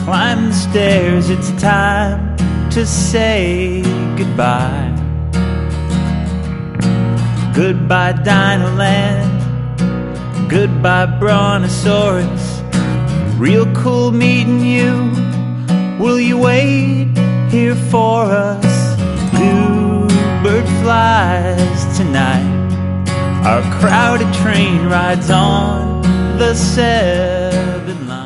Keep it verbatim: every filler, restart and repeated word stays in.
climb the stairs, it's time to say goodbye. Goodbye Dinoland, goodbye Brontosaurus. Real cool meeting you. Will you wait here for us? Bluebird flies tonight. Our crowded train rides on the seven line.